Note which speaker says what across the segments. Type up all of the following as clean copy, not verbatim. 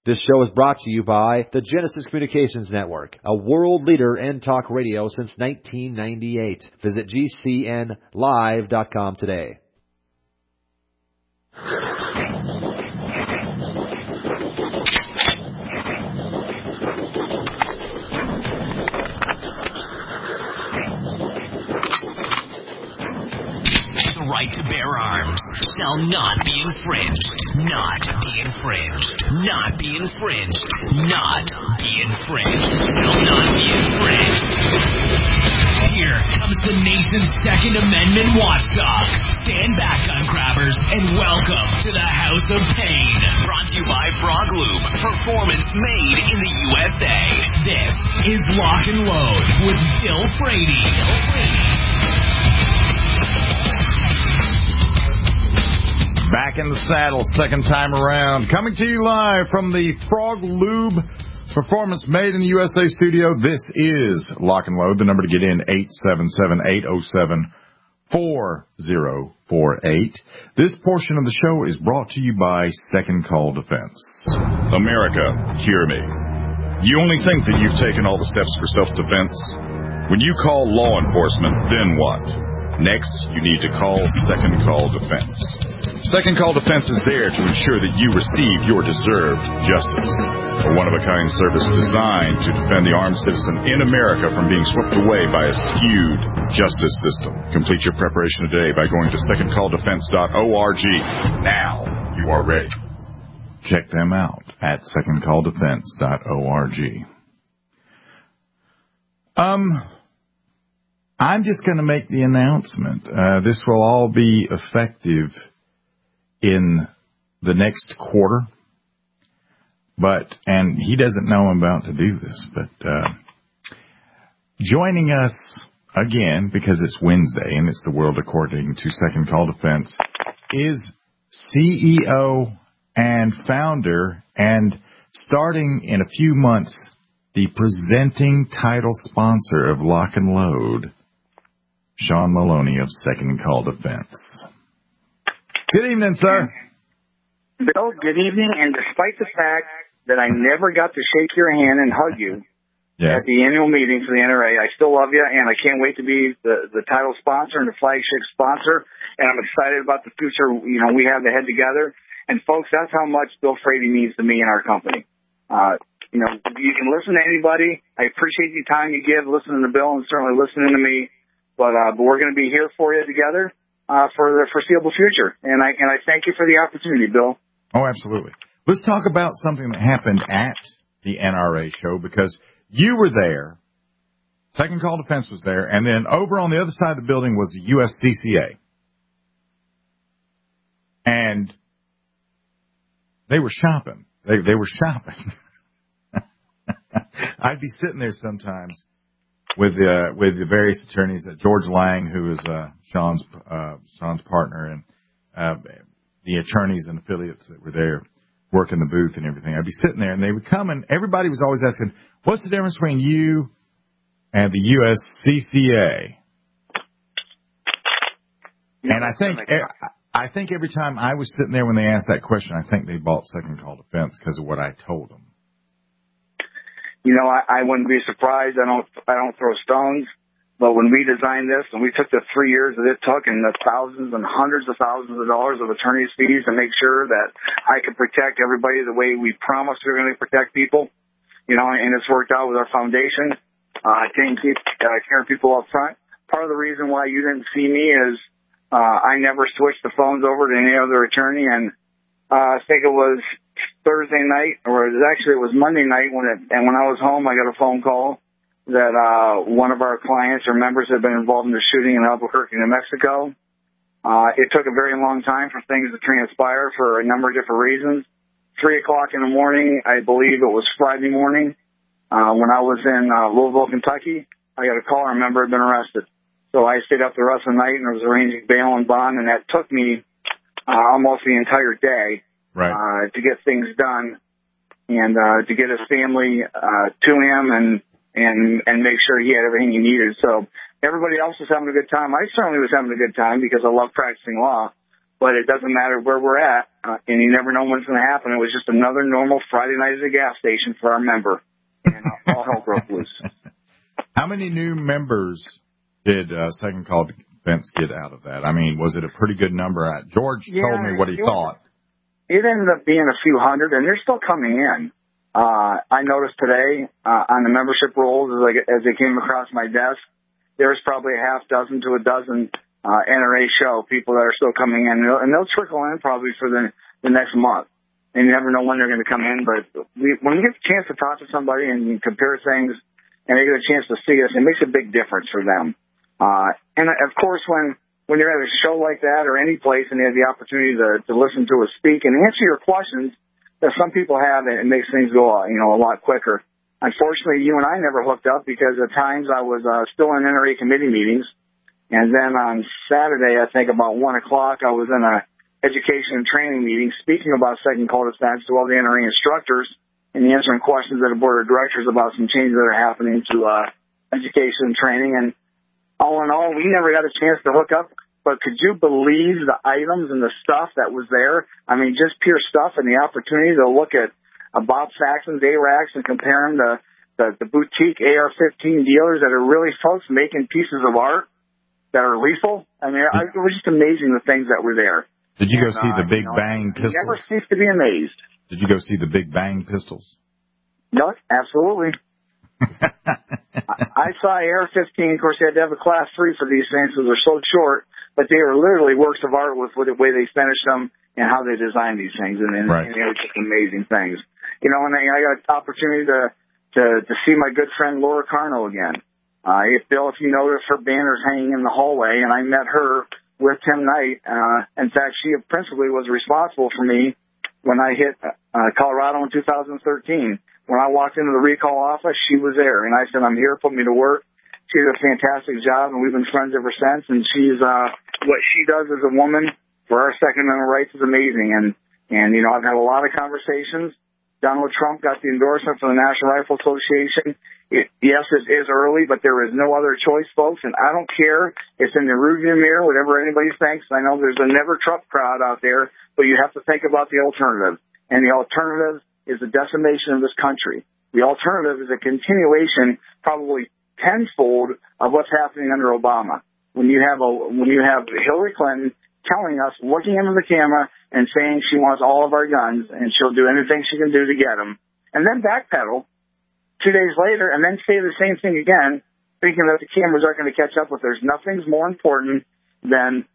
Speaker 1: This show is brought to you by the Genesis Communications Network, a world leader in talk radio since 1998. Visit GCNlive.com today.
Speaker 2: The right to bear arms shall not be infringed. Not be infringed. Not be infringed. Not be infringed. Shall not be infringed. Here comes the nation's Second Amendment watchdog. Stand back, gun grabbers, and welcome to the House of Pain. Brought to you by Frog Lube. Performance made in the USA. This is Lock and Load with Bill Frady.
Speaker 3: Back in the saddle, second time around. Coming to you live from the Frog Lube Performance Made in the USA studio. This is Lock and Load. The number to get in, 877-807-4048. This portion of the show is brought to you by Second Call Defense.
Speaker 4: America, hear me. You only think that you've taken all the steps for self-defense? When you call law enforcement, then what? Next, you need to call Second Call Defense. Second Call Defense is there to ensure that you receive your deserved justice. A one-of-a-kind service designed to defend the armed citizen in America from being swept away by a skewed justice system. Complete your preparation today by going to secondcalldefense.org. Now you are ready.
Speaker 3: Check them out at secondcalldefense.org. I'm just going to make the announcement. This will all be effective in the next quarter. And he doesn't know I'm about to do this, but joining us again, because it's Wednesday and it's the world according to Second Call Defense, is CEO and founder, and starting in a few months, the presenting title sponsor of Lock and Load, Sean Maloney of Second Call Defense. Good evening, sir.
Speaker 5: Bill, good evening. And despite the fact that I never got to shake your hand and hug you at the annual meeting for the NRA, I still love you, and I can't wait to be the title sponsor and the flagship sponsor. And I'm excited about the future. You know, we have to head together. And, folks, that's how much Bill Frady means to me and our company. You know, you can listen to anybody. I appreciate the time you give listening to Bill and certainly listening to me. But we're going to be here for you together for the foreseeable future. And I thank you for the opportunity, Bill.
Speaker 3: Oh, absolutely. Let's talk about something that happened at the NRA show, because you were there, Second Call Defense was there, and then over on the other side of the building was the USCCA. And they were shopping. They were shopping. I'd be sitting there sometimes with the various attorneys, George Lang, who is Sean's partner, and the attorneys and affiliates that were there working the booth and everything. I'd be sitting there, and they would come, and everybody was always asking, "What's the difference between you and the USCCA?" And I think every time I was sitting there when they asked that question, I think they bought Second Call Defense because of what I told them.
Speaker 5: You know, I wouldn't be surprised. I don't throw stones. But when we designed this, and we took the 3 years that it took and the thousands and hundreds of thousands of dollars of attorney's fees to make sure that I could protect everybody the way we promised we were going to protect people, you know, and it's worked out with our foundation. Taking care of people up front. Part of the reason why you didn't see me is I never switched the phones over to any other attorney, and I think it was Thursday night, or it was Monday night when I was home, I got a phone call that one of our clients or members had been involved in the shooting in Albuquerque, New Mexico. It took a very long time for things to transpire for a number of different reasons. 3 o'clock in the morning, I believe it was Friday morning, when I was in Louisville, Kentucky, I got a call, our member had been arrested. So I stayed up the rest of the night and was arranging bail and bond, and that took me almost the entire day to get things done and to get his family to him and make sure he had everything he needed. So everybody else was having a good time. I certainly was having a good time because I love practicing law. but it doesn't matter where we're at, and you never know when it's going to happen. It was just another normal Friday night at a gas station for our member, and all hell broke loose.
Speaker 3: How many new members did Second Call Defense get out of that? I mean, was it a pretty good number? George told me what he thought.
Speaker 5: It ended up being a few hundred, and they're still coming in. I noticed today on the membership rolls as they came across my desk, there's probably a half dozen to a dozen NRA show people that are still coming in, and they'll trickle in probably for the next month. And you never know when they're going to come in, but when we get the chance to talk to somebody and compare things, and they get a chance to see us, it makes a big difference for them. And of course, when you're at a show like that or any place and you have the opportunity to listen to us speak and answer your questions that some people have, it makes things go, a lot quicker. Unfortunately, you and I never hooked up because at times I was still in NRA committee meetings. And then on Saturday, I think about 1 o'clock, I was in a education and training meeting speaking about Second Call Defense to all the NRA instructors and answering questions at the board of directors about some changes that are happening to education and training. And all in all, we never got a chance to hook up. But could you believe the items and the stuff that was there? I mean, just pure stuff and the opportunity to look at Bob Saxon's ARACs and compare them to the boutique AR-15 dealers that are really folks making pieces of art that are lethal. I mean, it was just amazing the things that were there.
Speaker 3: Did you go see the Big Bang pistols?
Speaker 5: You never cease to be amazed.
Speaker 3: Did you go see the Big Bang pistols?
Speaker 5: No, absolutely. I saw AR-15. Of course, you had to have a Class 3 for these things because they're so short, but they were literally works of art with the way they finished them and how they designed these things, and they were just amazing things. And I got an opportunity to see my good friend Laura Carno again. Bill, if you notice, her banner's hanging in the hallway, and I met her with Tim Knight. In fact, she principally was responsible for me when I hit Colorado in 2013. When I walked into the recall office, she was there, and I said, I'm here, put me to work. She did a fantastic job, and we've been friends ever since, and she's what she does as a woman for our Second Amendment rights is amazing, and I've had a lot of conversations. Donald Trump got the endorsement from the National Rifle Association. Yes, it is early, but there is no other choice, folks, and I don't care. It's in the rearview mirror, whatever anybody thinks. I know there's a never Trump crowd out there, but you have to think about the alternative, and the alternative is the decimation of this country. The alternative is a continuation, probably tenfold, of what's happening under Obama. When you have Hillary Clinton telling us, looking into the camera and saying she wants all of our guns and she'll do anything she can do to get them, and then backpedal 2 days later and then say the same thing again, thinking that the cameras aren't going to catch up with her. Nothing's more important than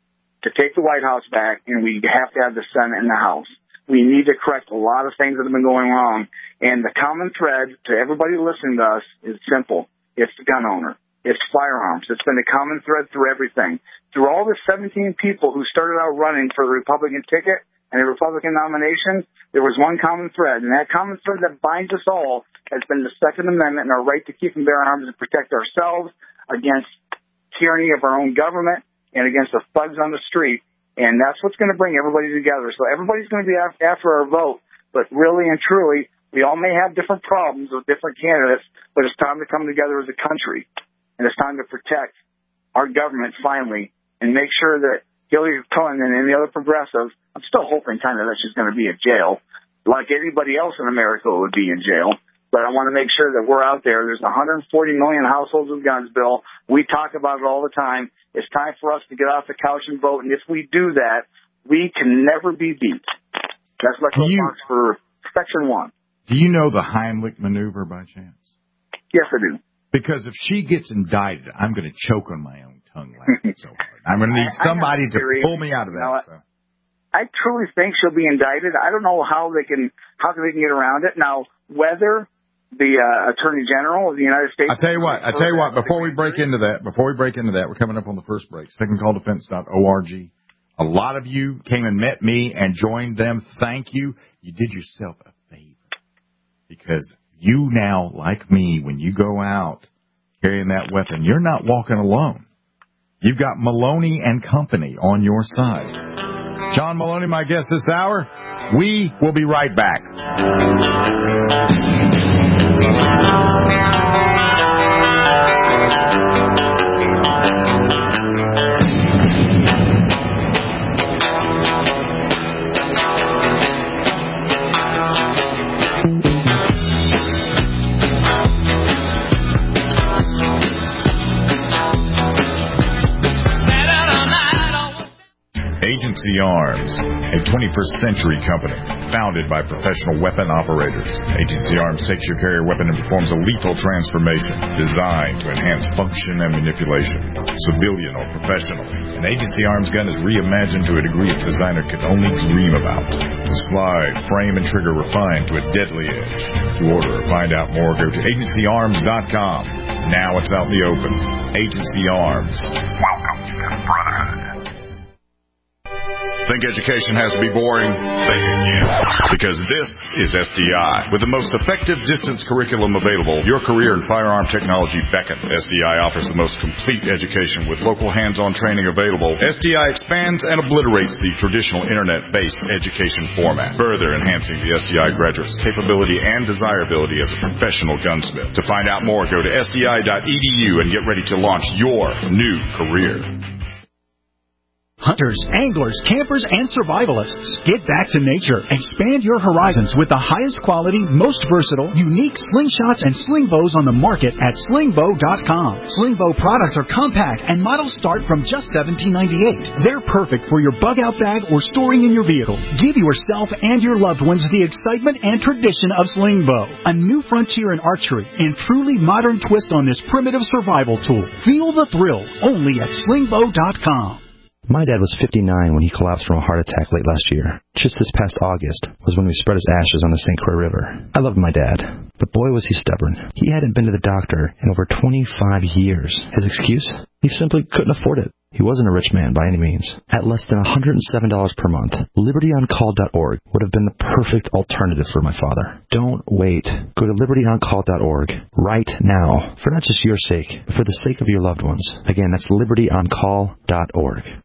Speaker 5: to take the White House back, and we have to have the Senate and the House. We need to correct a lot of things that have been going wrong, and the common thread to everybody listening to us is simple. It's the gun owner. It's firearms. It's been a common thread through everything. Through all the 17 people who started out running for the Republican ticket and the Republican nomination, there was one common thread, and that common thread that binds us all has been the Second Amendment and our right to keep and bear arms and protect ourselves against tyranny of our own government and against the thugs on the street. And that's what's going to bring everybody together. So everybody's going to be after our vote, but really and truly, we all may have different problems with different candidates, but it's time to come together as a country. And it's time to protect our government finally and make sure that Hillary Clinton and the other progressives, I'm still hoping kind of that she's going to be in jail, like anybody else in America would be in jail. But I want to make sure that we're out there. There's 140 million households with guns, Bill. We talk about it all the time. It's time for us to get off the couch and vote. And if we do that, we can never be beat. That's my response for Section 1.
Speaker 3: Do you know the Heimlich maneuver by chance?
Speaker 5: Yes, I do.
Speaker 3: Because if she gets indicted, I'm going to choke on my own tongue laughing so hard. I'm going to need somebody to pull me out of that.
Speaker 5: I truly think she'll be indicted. I don't know how they can get around it. Now, whether the Attorney General of the United States... I tell you what,
Speaker 3: before we break into that, we're coming up on the first break, secondcalldefense.org. A lot of you came and met me and joined them. Thank you. You did yourself a favor. Because you now, like me, when you go out carrying that weapon, you're not walking alone. You've got Maloney and Company on your side. John Maloney, my guest this hour. We will be right back.
Speaker 4: Agency Arms, a 21st century company founded by professional weapon operators. Agency Arms takes your carrier weapon and performs a lethal transformation designed to enhance function and manipulation, civilian or professional. An Agency Arms gun is reimagined to a degree its designer could only dream about. The slide, frame, and trigger refined to a deadly edge. To order or find out more, go to agencyarms.com. Now it's out in the open. Agency Arms. Welcome to the Brotherhood. Think education has to be boring? Say it again. Because this is SDI. With the most effective distance curriculum available, your career in firearm technology beckons. SDI offers the most complete education with local hands-on training available. SDI expands and obliterates the traditional internet-based education format, further enhancing the SDI graduate's capability and desirability as a professional gunsmith. To find out more, go to sdi.edu and get ready to launch your new career.
Speaker 6: Hunters, anglers, campers, and survivalists. Get back to nature. Expand your horizons with the highest quality, most versatile, unique slingshots and sling bows on the market at slingbow.com. Slingbow products are compact and models start from just $17.98. They're perfect for your bug-out bag or storing in your vehicle. Give yourself and your loved ones the excitement and tradition of Slingbow, a new frontier in archery and truly modern twist on this primitive survival tool. Feel the thrill only at slingbow.com.
Speaker 7: My dad was 59 when he collapsed from a heart attack late last year. Just this past August was when we spread his ashes on the St. Croix River. I loved my dad, but boy was he stubborn. He hadn't been to the doctor in over 25 years. His excuse? He simply couldn't afford it. He wasn't a rich man by any means. At less than $107 per month, LibertyOnCall.org would have been the perfect alternative for my father. Don't wait. Go to LibertyOnCall.org right now, for not just your sake, but for the sake of your loved ones. Again, that's LibertyOnCall.org.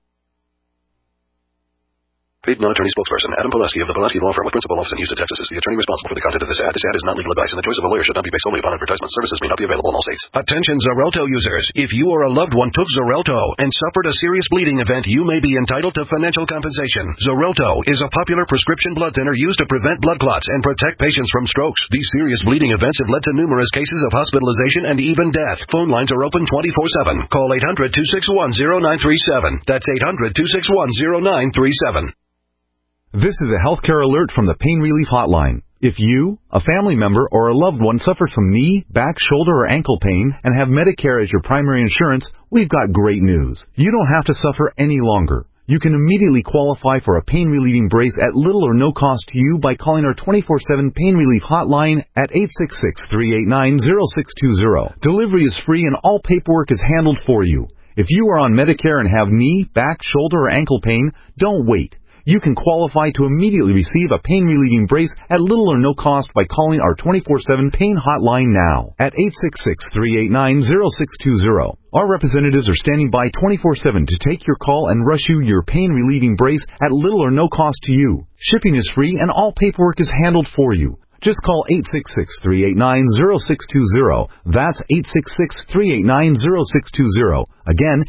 Speaker 8: Paid non-attorney spokesperson Adam Pulaski of the Pulaski Law Firm with principal office in Houston, Texas is the attorney responsible for the content of this ad. This ad is not legal advice, and the choice of a lawyer should not be based solely upon advertisement. Services may not be available in all states. Attention Xarelto users. If you or a loved one took Xarelto and suffered a serious bleeding event, you may be entitled to financial compensation. Xarelto is a popular prescription blood thinner used to prevent blood clots and protect patients from strokes. These serious bleeding events have led to numerous cases of hospitalization and even death. Phone lines are open 24/7. Call 800-261-0937. That's 800-261-0937.
Speaker 9: This is a healthcare alert from the Pain Relief Hotline. If you, a family member, or a loved one suffers from knee, back, shoulder, or ankle pain and have Medicare as your primary insurance, we've got great news. You don't have to suffer any longer. You can immediately qualify for a pain-relieving brace at little or no cost to you by calling our 24/7 Pain Relief Hotline at 866-389-0620. Delivery is free and all paperwork is handled for you. If you are on Medicare and have knee, back, shoulder, or ankle pain, don't wait. You can qualify to immediately receive a pain-relieving brace at little or no cost by calling our 24/7 Pain Hotline now at 866-389-0620. Our representatives are standing by 24/7 to take your call and rush you your pain-relieving brace at little or no cost to you. Shipping is free and all paperwork is handled for you. Just call 866-389-0620. That's 866-389-0620. Again,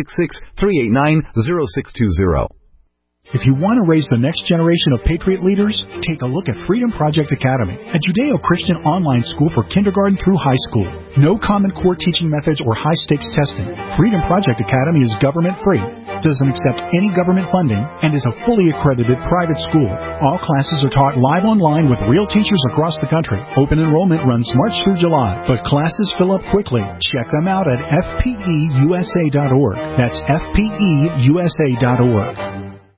Speaker 9: 866-389-0620.
Speaker 6: If you want to raise the next generation of Patriot leaders, take a look at Freedom Project Academy, a Judeo-Christian online school for kindergarten through high school. No Common Core teaching methods or high-stakes testing. Freedom Project Academy is government-free, doesn't accept any government funding, and is a fully accredited private school. All classes are taught live online with real teachers across the country. Open enrollment runs March through July, but classes fill up quickly. Check them out at fpeusa.org. That's fpeusa.org.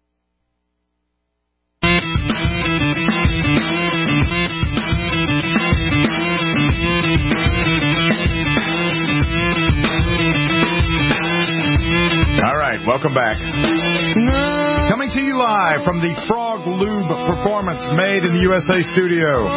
Speaker 3: All right, welcome back. Coming to you live from the Frog Lube Performance Made in the USA studio.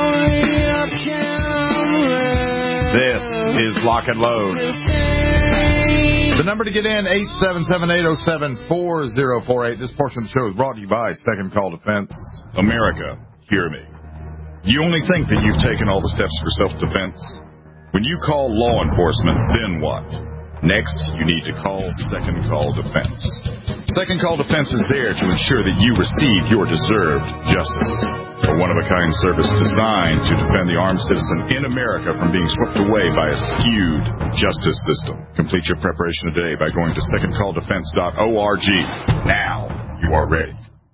Speaker 3: This is Lock and Load. The number to get in, 877-807-4048. This portion of the show is brought to you by Second Call Defense.
Speaker 4: America, hear me. You only think that you've taken all the steps for self-defense? When you call law enforcement, then what? Next, you need to call Second Call Defense. Second Call Defense is there to ensure that you receive your deserved justice. A one-of-a-kind service designed to defend the armed citizen in America from being swept away by a skewed justice system. Complete your preparation today by going to secondcalldefense.org. Now, you are ready.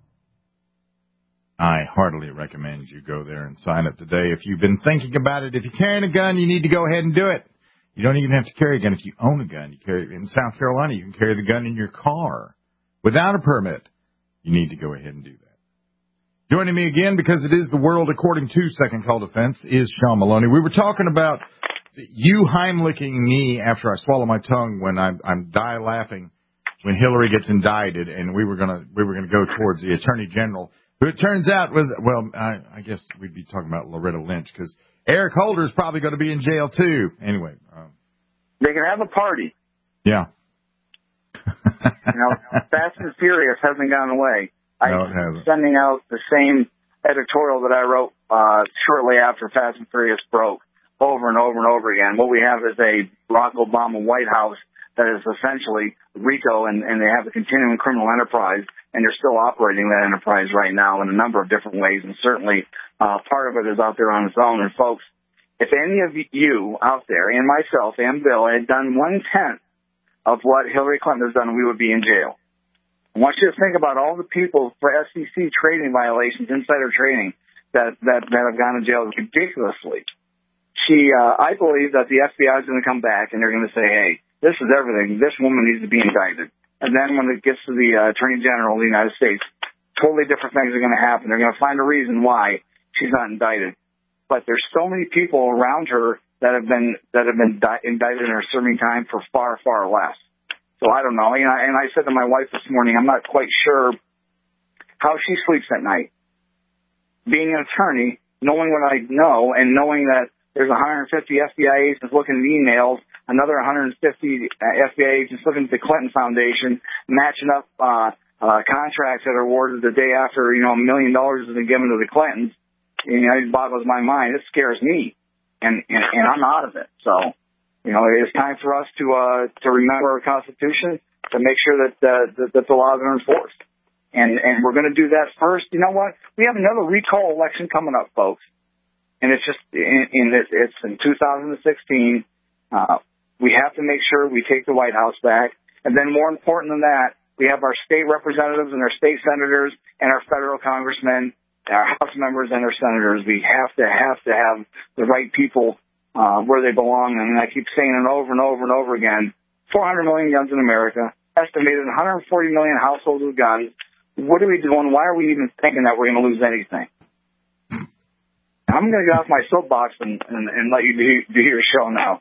Speaker 3: I heartily recommend you go there and sign up today. If you've been thinking about it, if you're carrying a gun, you need to go ahead and do it. You don't even have to carry a gun. If you own a gun, in South Carolina, you can carry the gun in your car without a permit. You need to go ahead and do that. Joining me again, because it is the world according to Second Call Defense, is Sean Maloney. We were talking about you Heimlicking me after I swallow my tongue when I'm die laughing when Hillary gets indicted, and we were gonna go towards the Attorney General, who it turns out was, well, I guess we'd be talking about Loretta Lynch, because Eric Holder's probably going to be in jail too. Anyway,
Speaker 5: they can have a party.
Speaker 3: Yeah.
Speaker 5: Fast and Furious hasn't gone away.
Speaker 3: No, it hasn't.
Speaker 5: Sending out the same editorial that I wrote shortly after Fast and Furious broke, over and over and over again. What we have is a Barack Obama White House that is essentially RICO, and they have a continuing criminal enterprise, and they're still operating that enterprise right now in a number of different ways, and certainly part of it is out there on its own. And folks, if any of you out there, and myself and Bill, had done 1/10 of what Hillary Clinton has done, we would be in jail. I want you to think about all the people for SEC trading violations, insider trading, that have gone to jail ridiculously. I believe that the FBI is going to come back and they're going to say, hey, this is everything. This woman needs to be indicted. And then when it gets to the Attorney General of the United States, totally different things are going to happen. They're going to find a reason why she's not indicted. But there's so many people around her that have been indicted and are serving time for far, far less. So I don't know. And I said to my wife this morning, I'm not quite sure how she sleeps at night. Being an attorney, knowing what I know, and knowing that there's 150 FBI agents looking at emails, another 150 FBI agents looking at the Clinton Foundation, matching up contracts that are awarded the day after, $1 million has been given to the Clintons. It boggles my mind. It scares me, and I'm out of it. So. It's time for us to remember our Constitution, to make sure that the laws are enforced. And we're going to do that first. You know what? We have another recall election coming up, folks. And it's just, it's in 2016. We have to make sure we take the White House back. And then more important than that, we have our state representatives and our state senators and our federal congressmen, our House members and our senators. We have to have the right people where they belong. And I keep saying it over and over and over again. 400 million guns in America, estimated 140 million households with guns. What are we doing? Why are we even thinking that we're going to lose anything? I'm going to get off my soapbox and let you do your show now.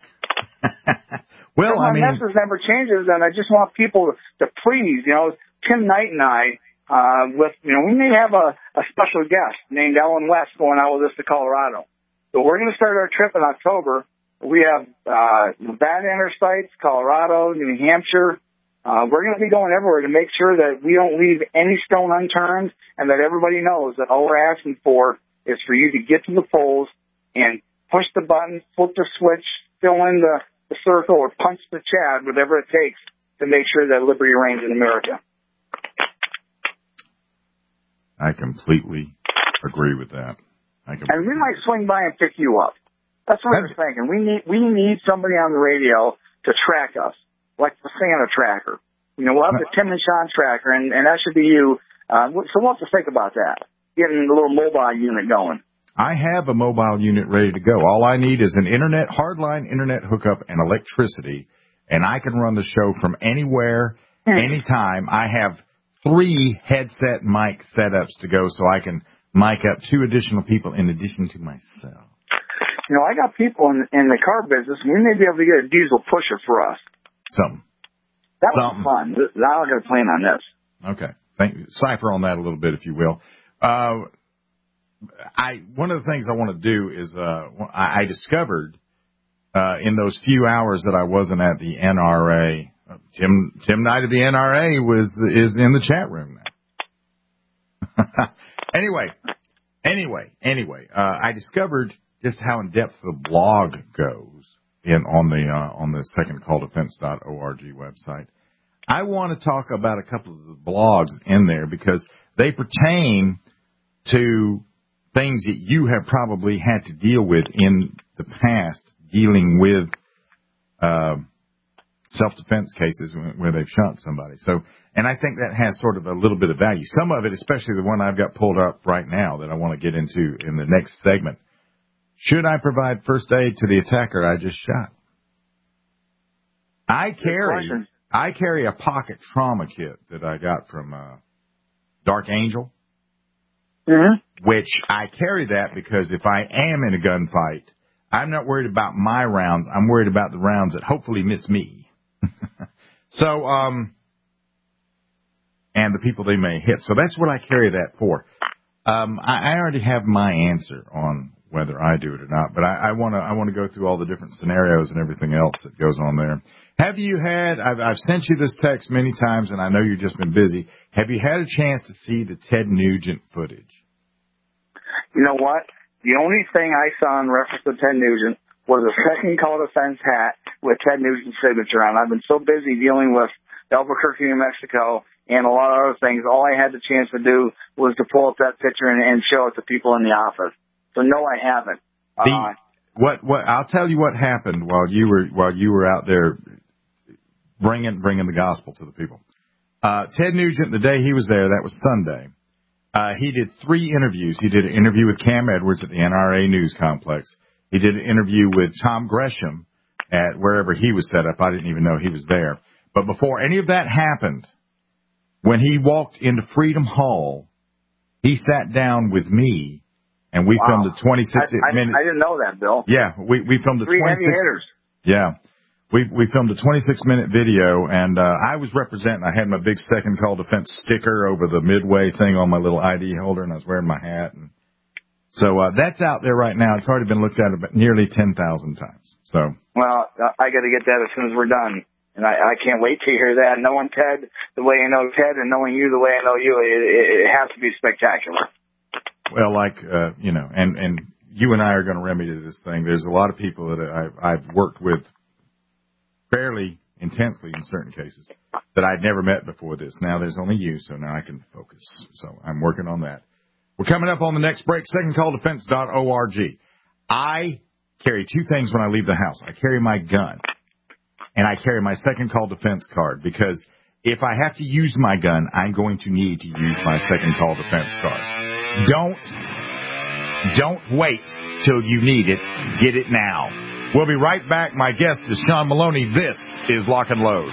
Speaker 3: Well,
Speaker 5: my message never changes, and I just want people to please, Tim Knight and I, we may have a special guest named Ellen West going out with us to Colorado. So we're going to start our trip in October. We have Nevada interstates, Colorado, New Hampshire. We're going to be going everywhere to make sure that we don't leave any stone unturned, and that everybody knows that all we're asking for is for you to get to the polls and push the button, flip the switch, fill in the circle, or punch the Chad, whatever it takes to make sure that liberty reigns in America.
Speaker 3: I completely agree with that.
Speaker 5: And we might swing by and pick you up. That's what I was thinking. We need somebody on the radio to track us, like the Santa tracker. We'll have the Tim and Sean tracker, and that should be you. So we'll have to think about that, getting a little mobile unit going.
Speaker 3: I have a mobile unit ready to go. All I need is an hardline internet hookup and electricity, and I can run the show from anywhere, anytime. I have 3 headset mic setups to go, so I can mic up 2 additional people in addition to myself.
Speaker 5: I got people in the car business, and we may be able to get a diesel pusher for us.
Speaker 3: Something.
Speaker 5: That was fun. Now I'm going to plan on this.
Speaker 3: Okay. Thank you. Cipher on that a little bit, if you will. One of the things I want to do is I discovered in those few hours that I wasn't at the NRA, Tim Knight of the NRA is in the chat room now. Anyway, I discovered just how in depth the blog goes on the secondcalldefense.org website. I want to talk about a couple of the blogs in there because they pertain to things that you have probably had to deal with in the past, dealing with self-defense cases where they've shot somebody. So, and I think that has sort of a little bit of value. Some of it, especially the one I've got pulled up right now that I want to get into in the next segment. Should I provide first aid to the attacker I just shot? I carry a pocket trauma kit that I got from Dark Angel, which I carry that because if I am in a gunfight, I'm not worried about my rounds. I'm worried about the rounds that hopefully miss me. So, and the people they may hit. So that's what I carry that for. I already have my answer on whether I do it or not, but I want to go through all the different scenarios and everything else that goes on there. Have you had, I've sent you this text many times, and I know you've just been busy. Have you had a chance to see the Ted Nugent footage?
Speaker 5: You know what? The only thing I saw in reference to Ted Nugent was a second call defense hat with Ted Nugent's signature on. I've been so busy dealing with Albuquerque, New Mexico, and a lot of other things. All I had the chance to do was to pull up that picture and show it to people in the office. So no, I haven't.
Speaker 3: What I'll tell you what happened while you were out there bringing the gospel to the people. Ted Nugent, the day he was there, that was Sunday. He did 3 interviews. He did an interview with Cam Edwards at the NRA News Complex. He did an interview with Tom Gresham at wherever he was set up. I didn't even know he was there. But before any of that happened, when he walked into Freedom Hall, he sat down with me, and we filmed a 26-minute...
Speaker 5: I didn't know that, Bill.
Speaker 3: Yeah, we filmed a
Speaker 5: 3 heavy hitters.
Speaker 3: Yeah. We filmed a 26-minute video, and I was representing. I had my big second call defense sticker over the Midway thing on my little ID holder, and I was wearing my hat. And so that's out there right now. It's already been looked at about nearly 10,000 times. So. Well,
Speaker 5: I got to get that as soon as we're done. And I can't wait to hear that. Knowing Ted the way I know Ted and knowing you the way I know you, it has to be spectacular.
Speaker 3: Well, and you and I are going to remedy this thing. There's a lot of people that I've worked with fairly intensely in certain cases that I'd never met before this. Now there's only you, so now I can focus. So I'm working on that. We're coming up on the next break, secondcalldefense.org. I carry 2 things when I leave the house. I carry my gun, and I carry my second call defense card, because if I have to use my gun, I'm going to need to use my second call defense card. Don't wait till you need it. Get it now. We'll be right back. My guest is Sean Maloney. This is Lock and Load.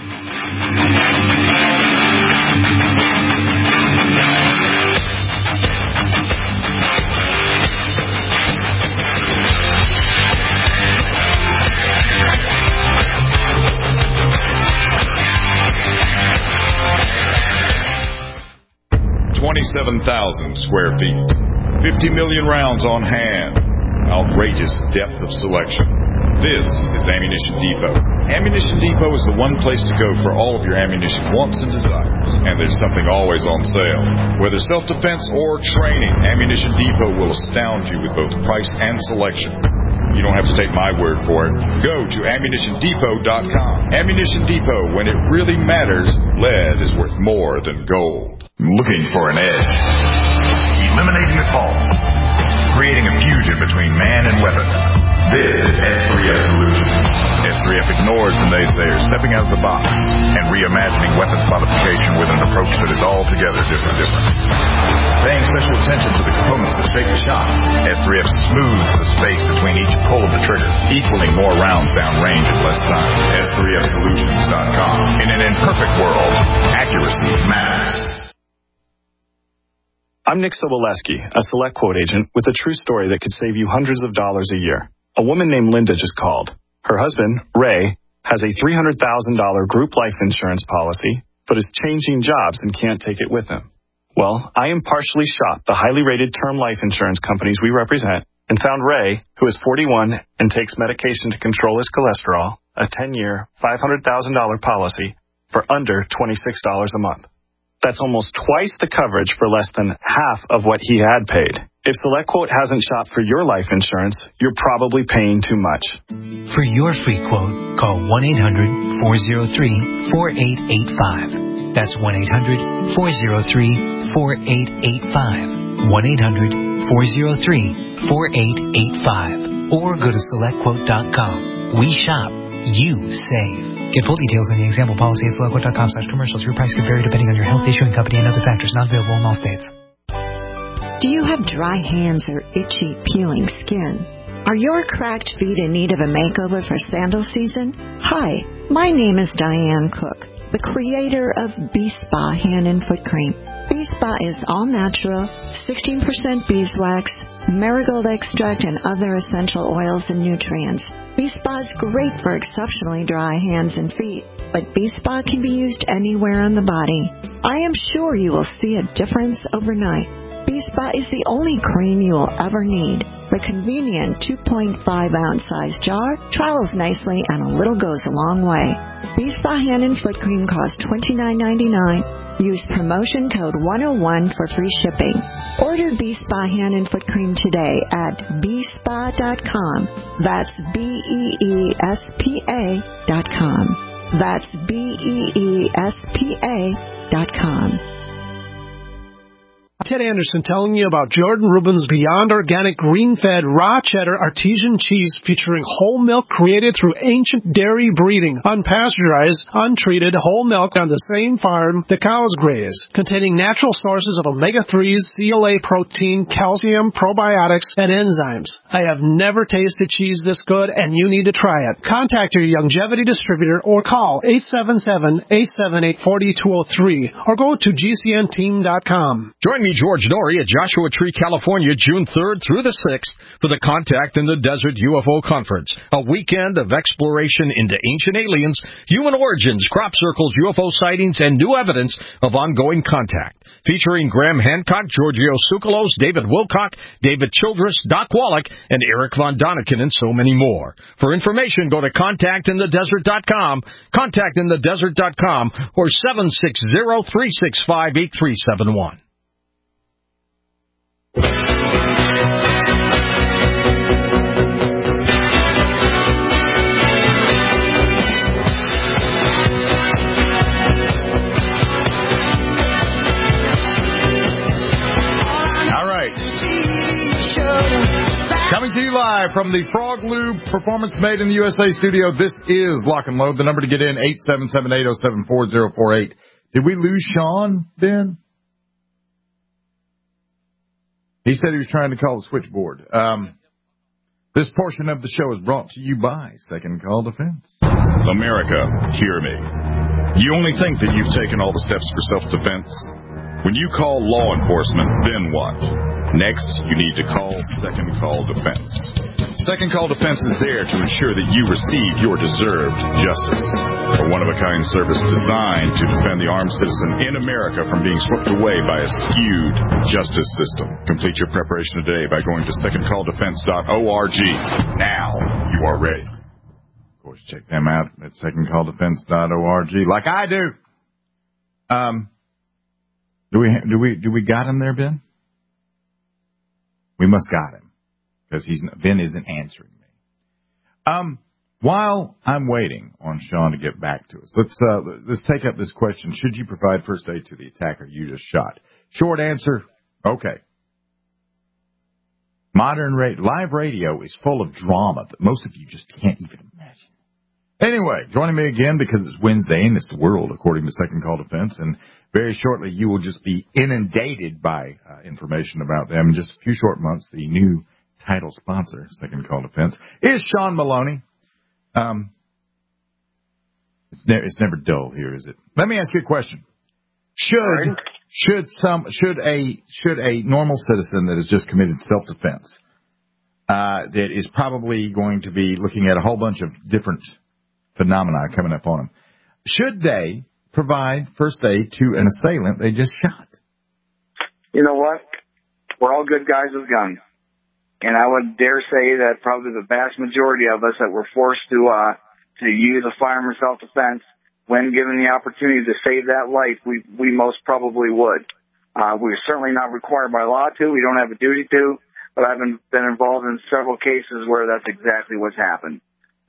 Speaker 4: $27,000 square feet. 50 million rounds on hand. Outrageous depth of selection. This is Ammunition Depot. Ammunition Depot is the one place to go for all of your ammunition wants and desires. And there's something always on sale. Whether self-defense or training, Ammunition Depot will astound you with both price and selection. You don't have to take my word for it. Go to AmmunitionDepot.com. Ammunition Depot, when it really matters, lead is worth more than gold.
Speaker 3: Looking for an edge. Eliminating the fault. Creating a fusion between man and weapon. This is S3F Solutions. S3F ignores the naysayers, stepping out of the box and reimagining weapons modification with an approach that is altogether different. Paying special attention to the components that shape the shot, S3F smooths the space between each pull of the trigger, equaling more rounds down range in less time. S3FSolutions.com. In an imperfect world, accuracy matters.
Speaker 10: I'm Nick Soboleski, a Select Quote agent with a true story that could save you hundreds of dollars a year. A woman named Linda just called. Her husband, Ray, has a $300,000 group life insurance policy, but is changing jobs and can't take it with him. Well, I impartially shopped the highly rated term life insurance companies we represent and found Ray, who is 41 and takes medication to control his cholesterol, a 10-year, $500,000 policy for under $26 a month. That's almost twice the coverage for less than half of what he had paid. If SelectQuote hasn't shopped for your life insurance, you're probably paying too much.
Speaker 11: For your free quote, call 1-800-403-4885. That's 1-800-403-4885. 1-800-403-4885. Or go to SelectQuote.com. We shop you save. Get full details on the example policy at SelectQuote.com/commercials. Your price could vary depending on your health, issuing company, and other factors. Not available in all states.
Speaker 12: Do you have dry hands or itchy, peeling skin? Are your cracked feet in need of a makeover for sandal season? Hi, my name is Diane Cook, the creator of B-Spa Hand and Foot Cream. B-Spa is all natural, 16% beeswax, marigold extract, and other essential oils and nutrients. B-Spa is great for exceptionally dry hands and feet, but B-Spa can be used anywhere on the body. I am sure you will see a difference overnight. B-Spa is the only cream you will ever need. The convenient 2.5-ounce size jar travels nicely and a little goes a long way. B-Spa Hand and Foot Cream costs $29.99. Use promotion code 101 for free shipping. Order B-Spa Hand and Foot Cream today at bspa.com. That's BEESPA.com. That's BEESPA.com.
Speaker 13: Ted Anderson telling you about Jordan Rubin's Beyond Organic Green-Fed Raw Cheddar Artesian Cheese featuring whole milk created through ancient dairy breeding, unpasteurized, untreated whole milk on the same farm the cows graze, containing natural sources of omega-3s, CLA protein, calcium, probiotics, and enzymes. I have never tasted cheese this good, and you need to try it. Contact your Longevity distributor or call 877-878-4203 or go to gcnteam.com.
Speaker 14: Join me, George Norrie, at Joshua Tree, California, June 3rd through the 6th for the Contact in the Desert UFO Conference, a weekend of exploration into ancient aliens, human origins, crop circles, UFO sightings, and new evidence of ongoing contact. Featuring Graham Hancock, Giorgio Tsoukalos, David Wilcock, David Childress, Doc Wallach, and Eric Von Doniken, and so many more. For information, go to contactinthedesert.com, contactinthedesert.com, or 760-365-8371.
Speaker 3: Coming to you live from the Frog Lube Performance Made in the USA studio, this is Lock and Load. The number to get in, 877-807-4048. Did we lose Sean, Ben? He said he was trying to call the switchboard. This portion of the show is brought to you by Second Call Defense.
Speaker 4: America, hear me. You only think that you've taken all the steps for self-defense? When you call law enforcement, then what? Next, you need to call Second Call Defense. Second Call Defense is there to ensure that you receive your deserved justice. A one-of-a-kind service designed to defend the armed citizen in America from being swept away by a skewed justice system. Complete your preparation today by going to secondcalldefense.org. Now you are ready. Of course, check them out at secondcalldefense.org, like I do. Do we got him there, Ben? We must got him, because Ben isn't answering me. While I'm waiting on Sean to get back to us, let's take up this question. Should you provide first aid to the attacker you just shot? Short answer, okay. Modern live radio is full of drama that most of you just can't even imagine. Anyway, joining me again because it's Wednesday and it's the world, according to Second Call Defense, and very shortly you will just be inundated by information about them. In just a few short months, the new title sponsor, Second Call Defense, is Sean Maloney. It's never dull here, is it? Let me ask you a question. Should a normal citizen that has just committed self-defense, that is probably going to be looking at a whole bunch of different phenomena coming up on them, should they provide first aid to an assailant they just shot?
Speaker 5: You know what? We're all good guys with guns. And I would dare say that probably the vast majority of us that were forced to use a firearm in self-defense, when given the opportunity to save that life, we most probably would. We're certainly not required by law to. We don't have a duty to. But I've been involved in several cases where that's exactly what's happened.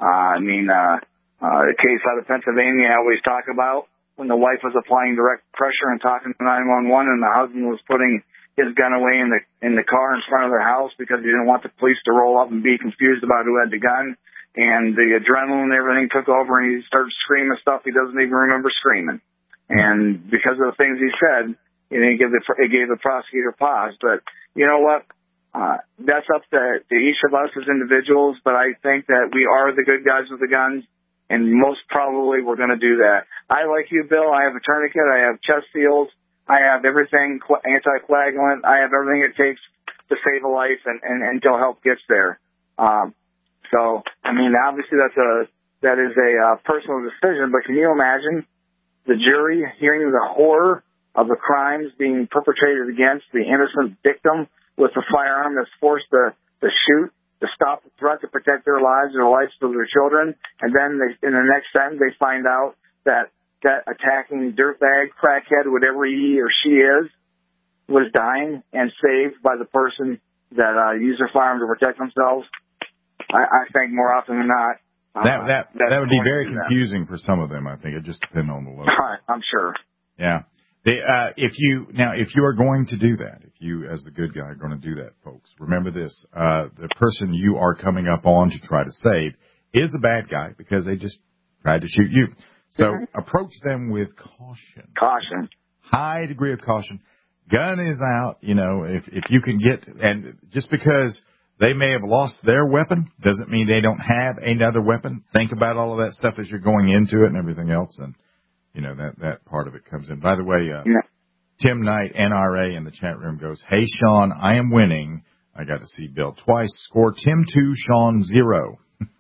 Speaker 5: The case out of Pennsylvania I always talk about, when the wife was applying direct pressure and talking to 911, and the husband was putting his gun away in the car in front of their house because he didn't want the police to roll up and be confused about who had the gun. and the adrenaline and everything took over, and he started screaming stuff he doesn't even remember screaming. And because of the things he said, it gave the prosecutor pause. But you know what? That's up to each of us as individuals, but I think that we are the good guys with the guns, and most probably we're going to do that. I, like you, Bill, I have a tourniquet, I have chest seals, I have everything anticoagulant, I have everything it takes to save a life and until help gets there. So, I mean, obviously that is a personal decision, but can you imagine the jury hearing the horror of the crimes being perpetrated against the innocent victim with a firearm that's forced to shoot, to stop the threat, to protect their lives or the lives of their children, and then in the next sentence they find out that attacking dirtbag, crackhead, whatever he or she is, was dying and saved by the person that used their firearm to protect themselves. I think more often than not.
Speaker 3: That would be very confusing for some of them, I think. It just depends on the load.
Speaker 5: I'm sure.
Speaker 3: Yeah. If you are going to do that, if you as the good guy are going to do that, folks, remember this. The person you are coming up on to try to save is the bad guy because they just tried to shoot you. So approach them with caution.
Speaker 5: Caution.
Speaker 3: High degree of caution. Gun is out, if you can get, and just because they may have lost their weapon doesn't mean they don't have another weapon. Think about all of that stuff as you're going into it and everything else. And, that part of it comes in. By the way, Tim Knight, NRA, in the chat room goes, "Hey, Sean, I am winning. I got to see Bill twice. Score Tim 2, Sean 0.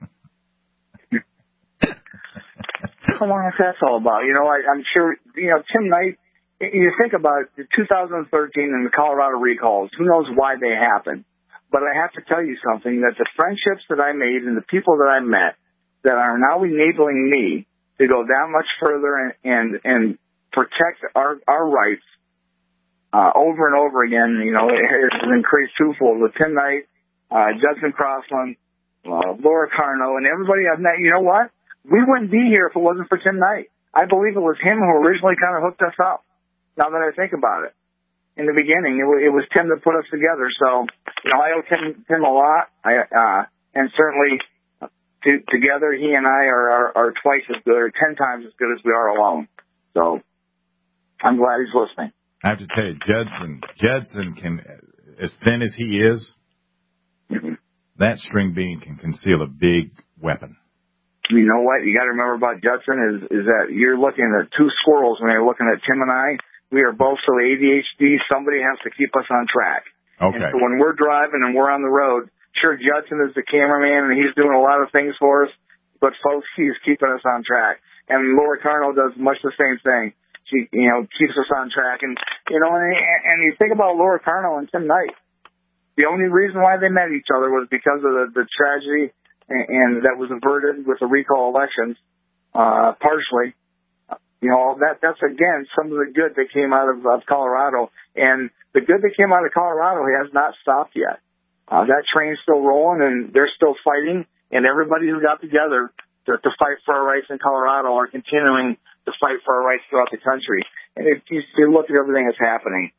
Speaker 5: I wonder what that's all about. I'm sure, Tim Knight, you think about 2013 and the Colorado recalls. Who knows why they happened? But I have to tell you something, that the friendships that I made and the people that I met that are now enabling me to go that much further and protect our rights over and over again, it's increased twofold with Tim Knight, Judson Crossland, Laura Carno, and everybody I've met. You know what? We wouldn't be here if it wasn't for Tim Knight. I believe it was him who originally kind of hooked us up, now that I think about it. In the beginning, it was Tim that put us together. So, I owe Tim a lot. And certainly together, he and I are twice as good or 10 times as good as we are alone. So I'm glad he's listening.
Speaker 3: I have to tell you, Judson can, as thin as he is, that string bean can conceal a big weapon.
Speaker 5: You know what? You got to remember about Judson is that you're looking at two squirrels when you're looking at Tim and I. We are both so ADHD, somebody has to keep us on track.
Speaker 3: Okay.
Speaker 5: And so when we're driving and we're on the road, sure, Judson is the cameraman and he's doing a lot of things for us, but folks, he's keeping us on track. And Laura Carno does much the same thing. She, keeps us on track. And, and you think about Laura Carno and Tim Knight. The only reason why they met each other was because of the tragedy and that was averted with the recall elections, partially. That's again some of the good that came out of Colorado, and the good that came out of Colorado has not stopped yet. That train's still rolling, and they're still fighting. And everybody who got together to fight for our rights in Colorado are continuing to fight for our rights throughout the country. And if you look at everything that's happening,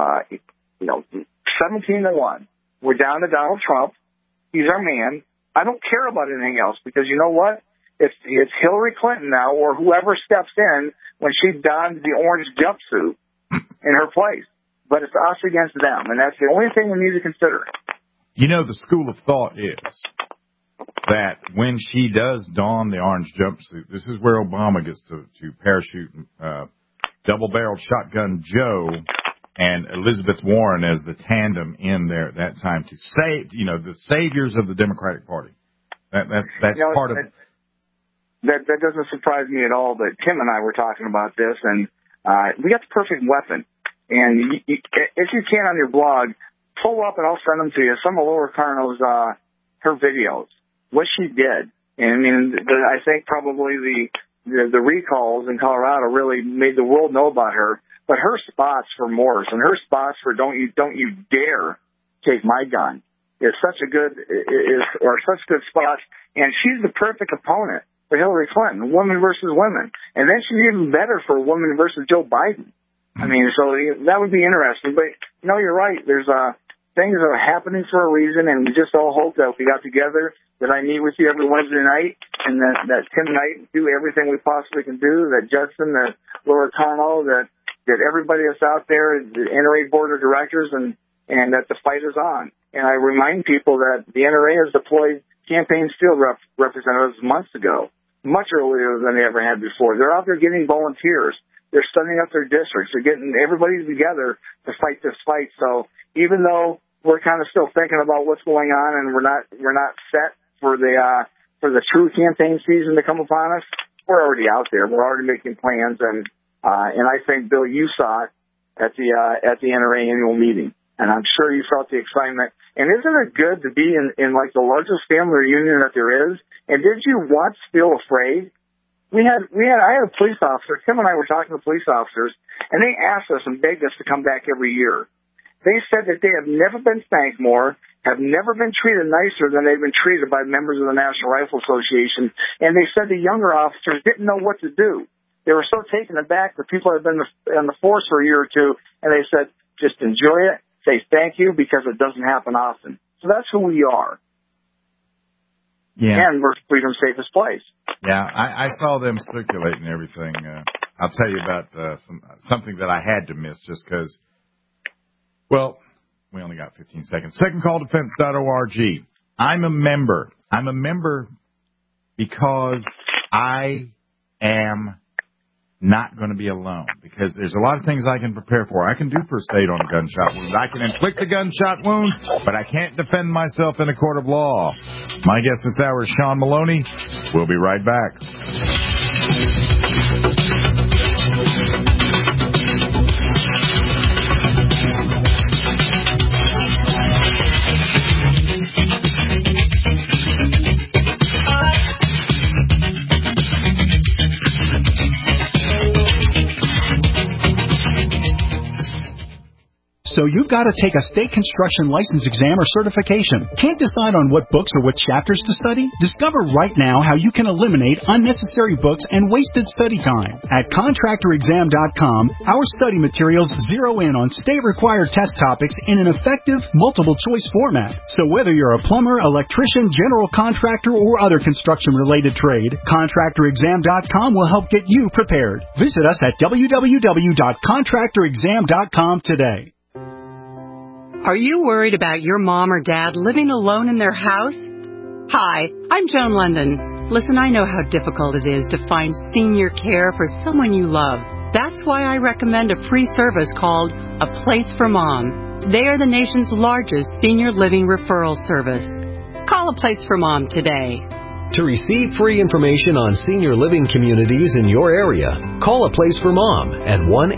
Speaker 5: 17-1, we're down to Donald Trump. He's our man. I don't care about anything else because you know what? It's Hillary Clinton now or whoever steps in when she dons the orange jumpsuit in her place. But it's us against them, and that's the only thing we need to consider.
Speaker 3: The school of thought is that when she does don the orange jumpsuit, this is where Obama gets to parachute double-barreled shotgun Joe and Elizabeth Warren as the tandem in there at that time to save, the saviors of the Democratic Party. That's part of it.
Speaker 5: That doesn't surprise me at all, but Tim and I were talking about this, and we got the perfect weapon. And if you can on your blog, pull up and I'll send them to you. Some of Laura Carno's, her videos, what she did. And I think probably the recalls in Colorado really made the world know about her. But her spots for Morse and her spots for don't you dare take my gun is such good spots. And she's the perfect opponent for Hillary Clinton, women versus women. And then she's even better for women versus Joe Biden. So that would be interesting. But, you're right. There's things are happening for a reason, and we just all hope that we got together, that I meet with you every Wednesday night, and that Tim and I do everything we possibly can do, that Judson, that Laura Carno, that everybody that's out there, the NRA Board of Directors, and that the fight is on. And I remind people that the NRA has deployed campaign field representatives months ago, much earlier than they ever had before. They're out there getting volunteers. They're studying up their districts. They're getting everybody together to fight this fight. So even though we're kind of still thinking about what's going on and we're not set for the true campaign season to come upon us, we're already out there. We're already making plans, and I think, Bill, you saw it at the NRA annual meeting. And I'm sure you felt the excitement. And isn't it good to be in like the largest family reunion that there is? And did you once feel afraid? I had a police officer. Tim and I were talking to police officers, and they asked us and begged us to come back every year. They said that they have never been thanked more, have never been treated nicer than they've been treated by members of the National Rifle Association. And they said the younger officers didn't know what to do. They were so taken aback that people had been in the force for a year or two, and they said, just enjoy it. Say thank you, because it doesn't happen often. So that's who we are. Yeah. And we're freedom's safest place.
Speaker 3: Yeah, I saw them circulating everything. I'll tell you about something that I had to miss just because, well, we only got 15 seconds. SecondCallDefense.org. I'm a member. I'm a member because I am not going to be alone, because there's a lot of things I can prepare for. I can do first aid on a gunshot wound. I can inflict a gunshot wound, but I can't defend myself in a court of law. My guest this hour is Sean Maloney. We'll be right back.
Speaker 6: So you've got to take a state construction license exam or certification. Can't decide on what books or what chapters to study? Discover right now how you can eliminate unnecessary books and wasted study time. At ContractorExam.com, our study materials zero in on state-required test topics in an effective, multiple-choice format. So whether you're a plumber, electrician, general contractor, or other construction-related trade, ContractorExam.com will help get you prepared. Visit us at www.ContractorExam.com today.
Speaker 15: Are you worried about your mom or dad living alone in their house? Hi, I'm Joan London. Listen, I know how difficult it is to find senior care for someone you love. That's why I recommend a free service called A Place for Mom. They are the nation's largest senior living referral service. Call A Place for Mom today.
Speaker 16: To receive free information on senior living communities in your area, call A Place for Mom at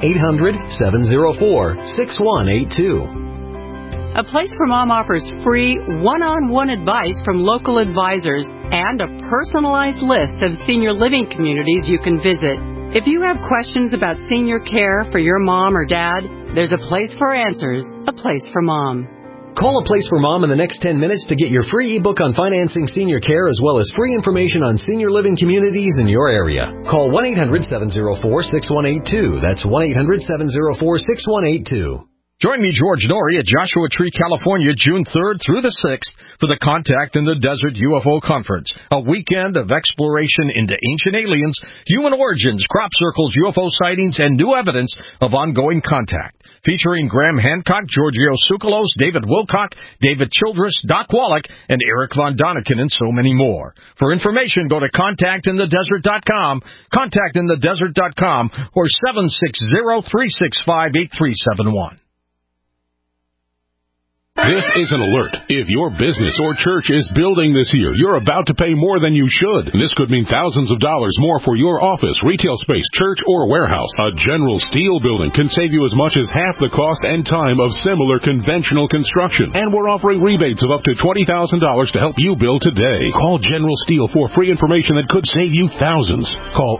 Speaker 16: 1-800-704-6182.
Speaker 15: A Place for Mom offers free one-on-one advice from local advisors and a personalized list of senior living communities you can visit. If you have questions about senior care for your mom or dad, there's a place for answers, A Place for Mom.
Speaker 16: Call A Place for Mom in the next 10 minutes to get your free ebook on financing senior care as well as free information on senior living communities in your area. Call 1-800-704-6182. That's 1-800-704-6182.
Speaker 14: Join me, George Norrie, at Joshua Tree, California, June 3rd through the 6th for the Contact in the Desert UFO Conference, a weekend of exploration into ancient aliens, human origins, crop circles, UFO sightings, and new evidence of ongoing contact. Featuring Graham Hancock, Giorgio Tsoukalos, David Wilcock, David Childress, Doc Wallach, and Eric Von Daniken, and so many more. For information, go to contactinthedesert.com, contactinthedesert.com, or 760-365-8371.
Speaker 17: This is an alert. If your business or church is building this year, you're about to pay more than you should. This could mean thousands of dollars more for your office, retail space, church, or warehouse. A General Steel building can save you as much as half the cost and time of similar conventional construction. And we're offering rebates of up to $20,000 to help you build today. Call General Steel for free information that could save you thousands. Call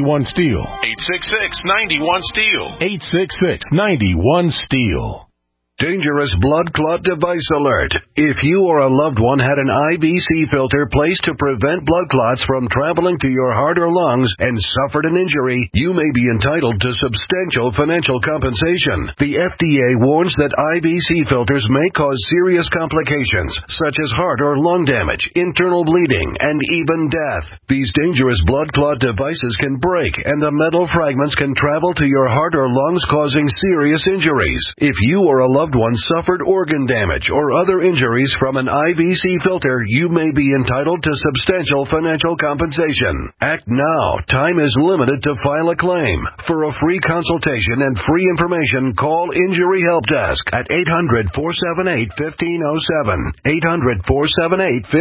Speaker 17: 866-91-STEEL.
Speaker 8: 866-91-STEEL.
Speaker 17: 866-91-STEEL.
Speaker 8: Dangerous blood clot device alert. If you or a loved one had an IVC filter placed to prevent blood clots from traveling to your heart or lungs and suffered an injury, you may be entitled to substantial financial compensation. The FDA warns that IVC filters may cause serious complications, such as heart or lung damage, internal bleeding, and even death. These dangerous blood clot devices can break, and the metal fragments can travel to your heart or lungs, causing serious injuries. If you or a loved one suffered organ damage or other injuries from an IVC filter, you may be entitled to substantial financial compensation. Act now. Time is limited to file a claim. For a free consultation and free information, call Injury Help Desk at 800-478-1507. 800-478-1507.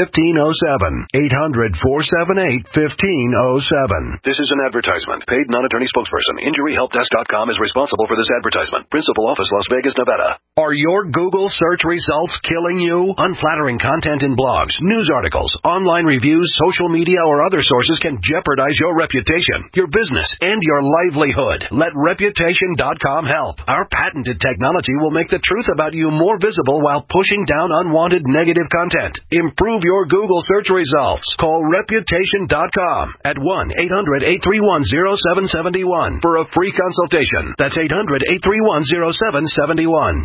Speaker 8: 800-478-1507. This is an advertisement. Paid non-attorney spokesperson. InjuryHelpDesk.com is responsible for this advertisement. Principal office, Las Vegas, Nevada. Are your Google search results killing you? Unflattering content in blogs, news articles, online reviews, social media, or other sources can jeopardize your reputation, your business, and your livelihood. Let Reputation.com help. Our patented technology will make the truth about you more visible while pushing down unwanted negative content. Improve your Google search results. Call Reputation.com at 1-800-831-0771 for a free consultation. That's 800-831-0771.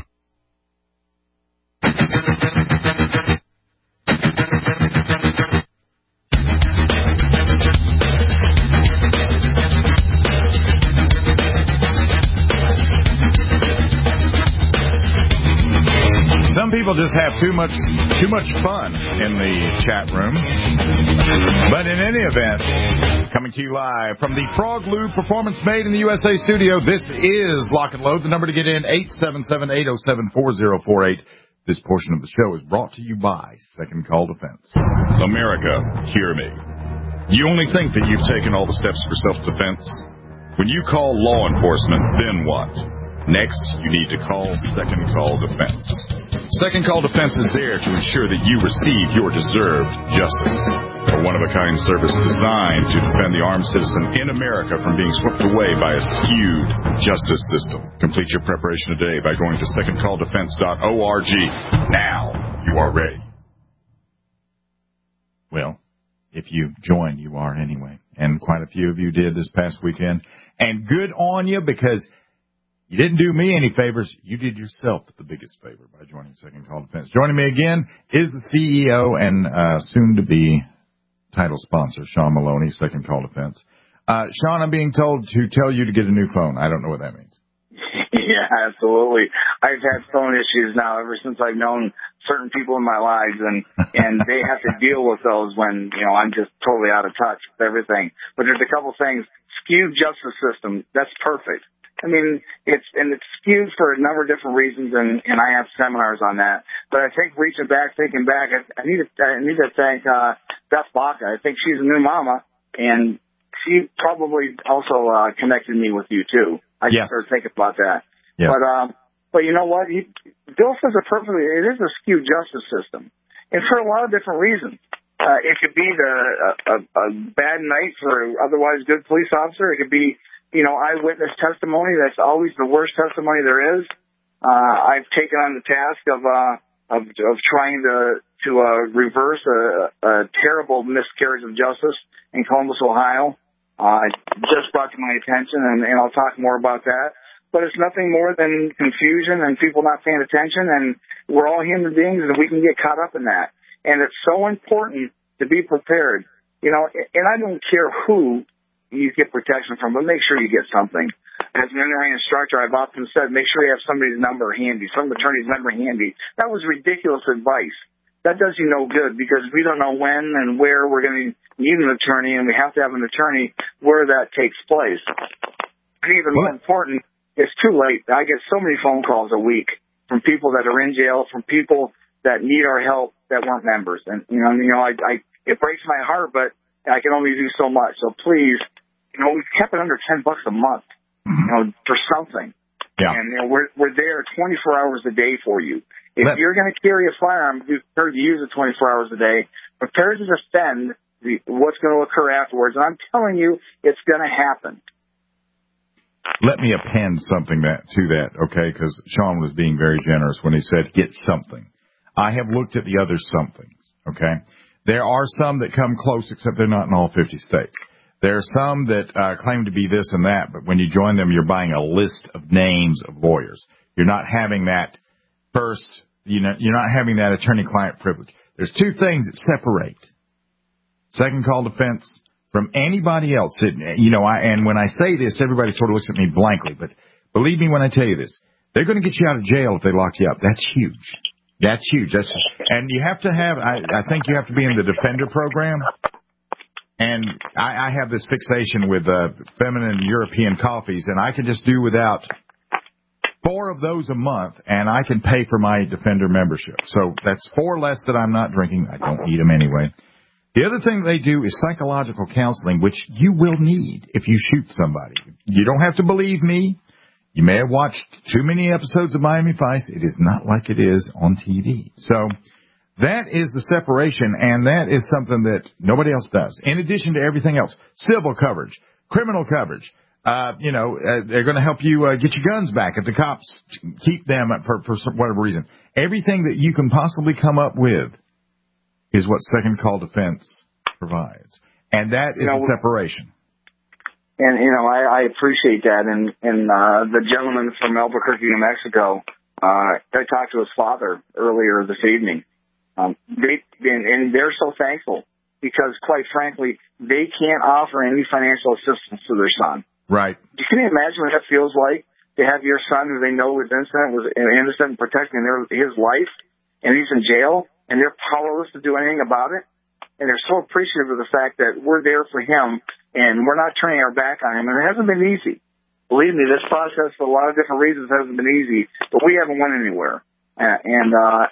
Speaker 3: Some people just have too much fun in the chat room. But in any event, coming to you live from the Frog Lube Performance Made in the USA studio, this is Lock and Load. The number to get in, 877-807-4048. This portion of the show is brought to you by Second Call Defense.
Speaker 4: America, hear me. You only think that you've taken all the steps for self-defense? When you call law enforcement, then what? Next, you need to call Second Call Defense. Second Call Defense is there to ensure that you receive your deserved justice. A one-of-a-kind service designed to defend the armed citizen in America from being swept away by a skewed justice system. Complete your preparation today by going to secondcalldefense.org. Now, you are ready.
Speaker 3: Well, if you join, you are anyway. And quite a few of you did this past weekend. And good on you, because you didn't do me any favors. You did yourself the biggest favor by joining Second Call Defense. Joining me again is the CEO and soon-to-be title sponsor, Sean Maloney, Second Call Defense. Sean, I'm being told to tell you to get a new phone. I don't know what that means.
Speaker 5: Yeah, absolutely. I've had phone issues now ever since I've known certain people in my lives, and they have to deal with those when, I'm just totally out of touch with everything. But there's a couple things. Skewed justice system, that's perfect. I mean, it's skewed for a number of different reasons, and I have seminars on that. But I think thinking back, I need to thank Beth Baca. I think she's a new mama, and she probably also connected me with you too. I just started thinking about that.
Speaker 3: Yes.
Speaker 5: But you know what? Bill says it perfectly. It is a skewed justice system, and for a lot of different reasons. It could be a bad night for an otherwise good police officer. It could be eyewitness testimony. That's always the worst testimony there is. I've taken on the task of trying to reverse a terrible miscarriage of justice in Columbus, Ohio. Just brought to my attention, and I'll talk more about that. But it's nothing more than confusion and people not paying attention, and we're all human beings, and we can get caught up in that. And it's so important to be prepared. And I don't care who you get protection from, but make sure you get something. As an NRA instructor, I've often said, make sure you have somebody's number handy, some attorney's number handy. That was ridiculous advice. That does you no good, because we don't know when and where we're going to need an attorney, and we have to have an attorney where that takes place. And even more important, it's too late. I get so many phone calls a week from people that are in jail, from people that need our help that weren't members. And, it breaks my heart, but I can only do so much. So please, we've kept it under $10 a month, for something.
Speaker 3: Yeah.
Speaker 5: And we're there 24 hours a day for you. If you're going to carry a firearm, be prepared to use it 24 hours a day. Prepare to defend what's going to occur afterwards. And I'm telling you, it's going to happen.
Speaker 3: let me append something to that, okay, because Sean was being very generous when he said get something. I have looked at the other somethings, okay? There are some that come close, except they're not in all 50 states. There are some that claim to be this and that, but when you join them, you're buying a list of names of lawyers. You're not having that first, you're not having that attorney-client privilege. There's two things that separate second call defense from anybody else. And when I say this, everybody sort of looks at me blankly, but believe me when I tell you this, they're going to get you out of jail if they lock you up. That's huge. That's huge. And you have to have, I think you have to be in the Defender program. And I have this fixation with feminine European coffees, and I can just do without 4 of those a month, and I can pay for my Defender membership. So that's 4 less that I'm not drinking. I don't eat them anyway. The other thing they do is psychological counseling, which you will need if you shoot somebody. You don't have to believe me. You may have watched too many episodes of Miami Vice. It is not like it is on TV. So that is the separation, and that is something that nobody else does. In addition to everything else, civil coverage, criminal coverage. They're going to help you get your guns back if the cops keep them for whatever reason. Everything that you can possibly come up with is what second call defense provides, and that is the separation.
Speaker 5: And I appreciate that. And the gentleman from Albuquerque, New Mexico, I talked to his father earlier this evening. They're so thankful because, quite frankly, they can't offer any financial assistance to their son.
Speaker 3: Right.
Speaker 5: Can you imagine what that feels like to have your son, who they know was innocent and protecting his life, and he's in jail, and they're powerless to do anything about it? And they're so appreciative of the fact that we're there for him, and we're not turning our back on him. And it hasn't been easy. Believe me, this process, for a lot of different reasons, hasn't been easy, but we haven't went anywhere. And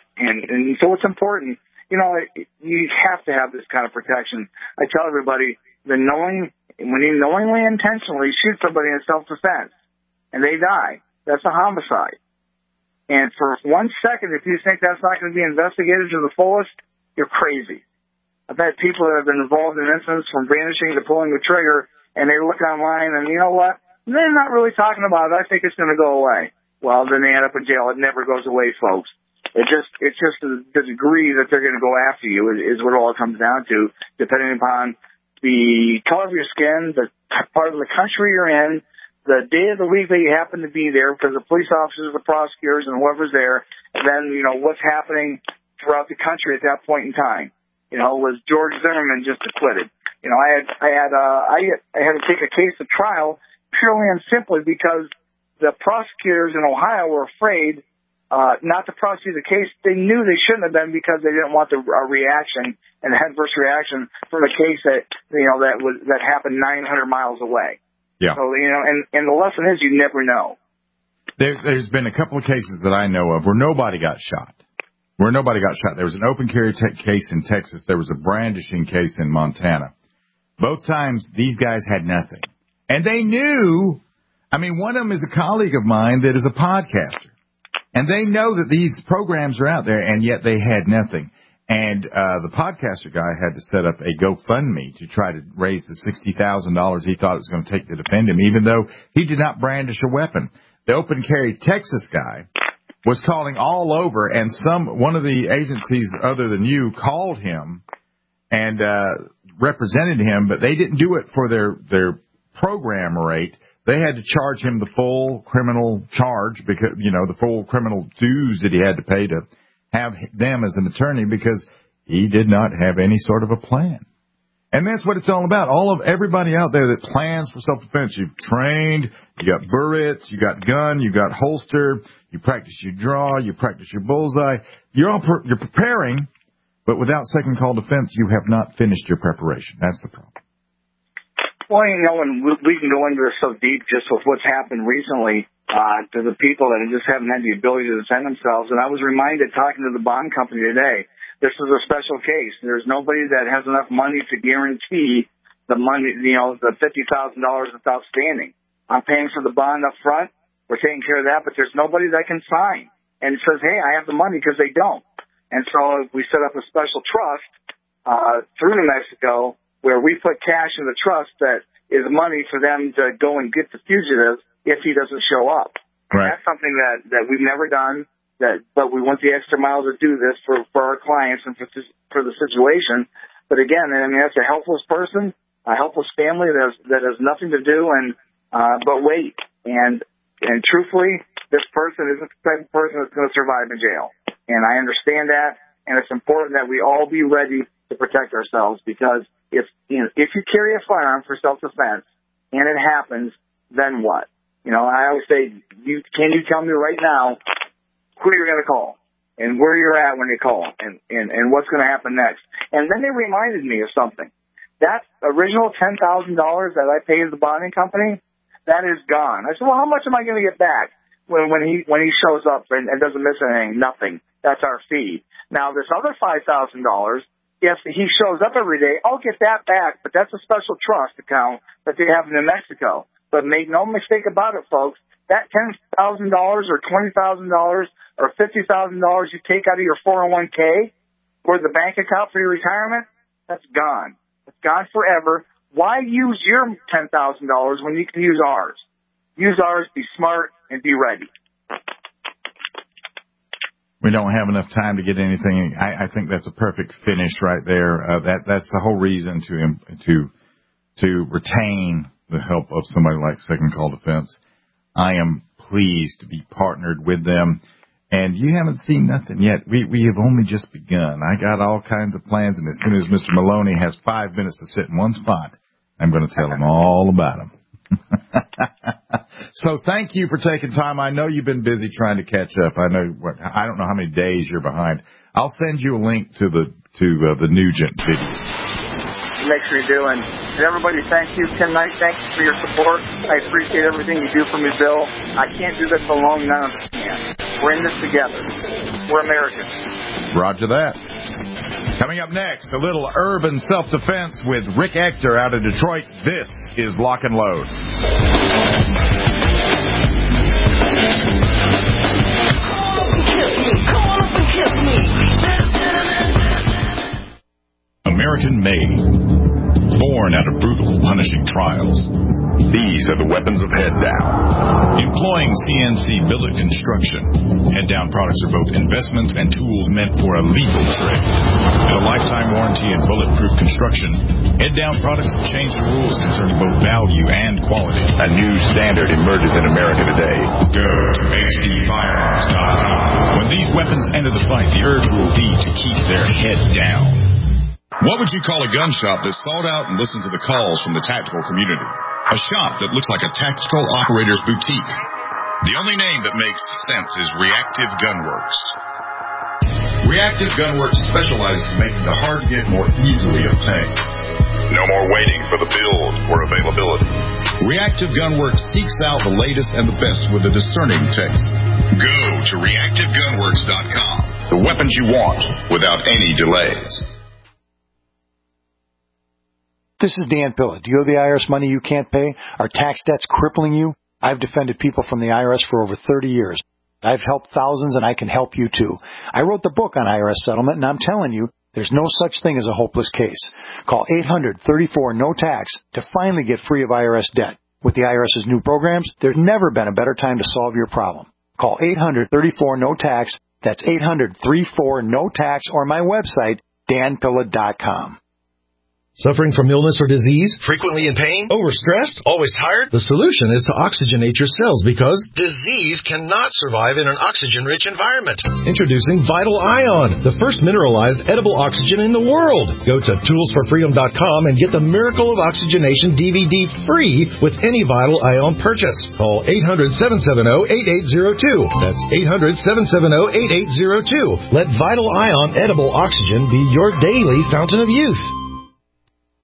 Speaker 5: so it's important. You have to have this kind of protection. I tell everybody that when you knowingly, intentionally shoot somebody in self-defense and they die, that's a homicide. And for 1 second, if you think that's not going to be investigated to the fullest, you're crazy. I've had people that have been involved in incidents from brandishing to pulling the trigger, and they look online, and you know what? They're not really talking about it. I think it's going to go away. Well, then they end up in jail. It never goes away, folks. It's just the degree that they're going to go after you is what it all comes down to, depending upon the color of your skin, the part of the country you're in, the day of the week that you happen to be there, because the police officers, the prosecutors, and whoever's there, and then, what's happening throughout the country at that point in time. Was George Zimmerman just acquitted? I had to take a case to trial purely and simply because the prosecutors in Ohio were afraid not to prosecute the case. They knew they shouldn't have been because they didn't want the reaction and the adverse reaction from a case that happened 900 miles away.
Speaker 3: Yeah.
Speaker 5: So and the lesson is you never know.
Speaker 3: There's been a couple of cases that I know of where nobody got shot. There was an open carry case in Texas. There was a brandishing case in Montana. Both times, these guys had nothing. And they knew, one of them is a colleague of mine that is a podcaster. And they know that these programs are out there, and yet they had nothing. And the podcaster guy had to set up a GoFundMe to try to raise the $60,000 he thought it was going to take to defend him, even though he did not brandish a weapon. The open carry Texas guy was calling all over, and one of the agencies other than you called him and represented him, but they didn't do it for their program rate. They had to charge him the full criminal charge because the full criminal dues that he had to pay to have them as an attorney because he did not have any sort of a plan. And that's what it's all about. Everybody out there that plans for self-defense, you've trained, you got burrits, you got gun, you got holster, you practice your draw, you practice your bullseye. You're preparing, but without second call defense, you have not finished your preparation. That's the problem.
Speaker 5: Well, and we can go into this so deep just with what's happened recently to the people that just haven't had the ability to defend themselves. And I was reminded talking to the bond company today, this is a special case. There's nobody that has enough money to guarantee the money, the $50,000 that's outstanding. I'm paying for the bond up front. We're taking care of that, but there's nobody that can sign. And it says, hey, I have the money because they don't. And so we set up a special trust through New Mexico where we put cash in the trust that is money for them to go and get the fugitive if he doesn't show up.
Speaker 3: Right.
Speaker 5: That's something that we've never done, but we went the extra mile to do this for our clients and for the situation. But again, I mean, that's a helpless person, a helpless family that has nothing to do but wait. And truthfully, this person isn't the type of person that's going to survive in jail. And I understand that, and it's important that we all be ready to protect ourselves, because if you carry a firearm for self-defense and it happens, then what? I always say, can you tell me right now who you're going to call and where you're at when you call and what's going to happen next? And then they reminded me of something. That original $10,000 that I paid the bonding company, that is gone. I said, well, how much am I going to get back when he shows up and doesn't miss anything? Nothing. That's our fee. Now, this other $5,000, if he shows up every day, I'll get that back, but that's a special trust account that they have in New Mexico. But make no mistake about it, folks, that $10,000 or $20,000 or $50,000 you take out of your 401k or the bank account for your retirement, that's gone. It's gone forever. Why use your $10,000 when you can use ours? Use ours, be smart, and be ready.
Speaker 3: We don't have enough time to get anything. I think that's a perfect finish right there. That's the whole reason to retain the help of somebody like Second Call Defense. I am pleased to be partnered with them. And you haven't seen nothing yet. We have only just begun. I got all kinds of plans, and as soon as Mr. Maloney has 5 minutes to sit in one spot, I'm going to tell him all about them. So thank you for taking time. I know you've been busy trying to catch up. I don't know how many days you're behind. I'll send you a link to the Nugent video.
Speaker 5: Make sure you do. And everybody, thank you. Tim Knight, thank you for your support. I appreciate everything you do for me, Bill. I can't do this alone. None of us can. We're in this together. We're Americans.
Speaker 3: Roger that. Coming up next, a little urban self-defense with Rick Ector out of Detroit. This is Lock and Load.
Speaker 4: American made, born out of brutal, punishing trials. These are the weapons of Head Down. Employing CNC billet construction, Head Down products are both investments and tools meant for a lethal trade. With a lifetime warranty and bulletproof construction, Head Down products have changed the rules concerning both value and quality. A new standard emerges in America today. Go to HDFirearms.com. When these weapons enter the fight, the urge will be to keep their head down. What would you call a gun shop that's sought out and listens to the calls from the tactical community? A shop that looks like a tactical operator's boutique. The only name that makes sense is Reactive Gunworks. Reactive Gunworks specializes in making the hard-to-get more easily obtained. No more waiting for the build or availability. Reactive Gunworks seeks out the latest and the best with a discerning taste. Go to ReactiveGunworks.com. The weapons you want without any delays.
Speaker 18: This is Dan Pilla. Do you owe the IRS money you can't pay? Are tax debts crippling you? I've defended people from the IRS for over 30 years. I've helped thousands, and I can help you too. I wrote the book on IRS settlement, and I'm telling you, there's no such thing as a hopeless case. Call 800-34-NO-TAX to finally get free of IRS debt. With the IRS's new programs, there's never been a better time to solve your problem. Call 800-34-NO-TAX. That's 800-34-NO-TAX, or my website, danpilla.com.
Speaker 19: Suffering from illness or disease? Frequently in pain? Overstressed? Always tired? The solution is to oxygenate your cells because disease cannot survive in an oxygen-rich environment. Introducing Vital Ion, the first mineralized edible oxygen in the world. Go to toolsforfreedom.com and get the Miracle of Oxygenation DVD free with any Vital Ion purchase. Call 800-770-8802. That's 800-770-8802. Let Vital Ion edible oxygen be your daily fountain of youth.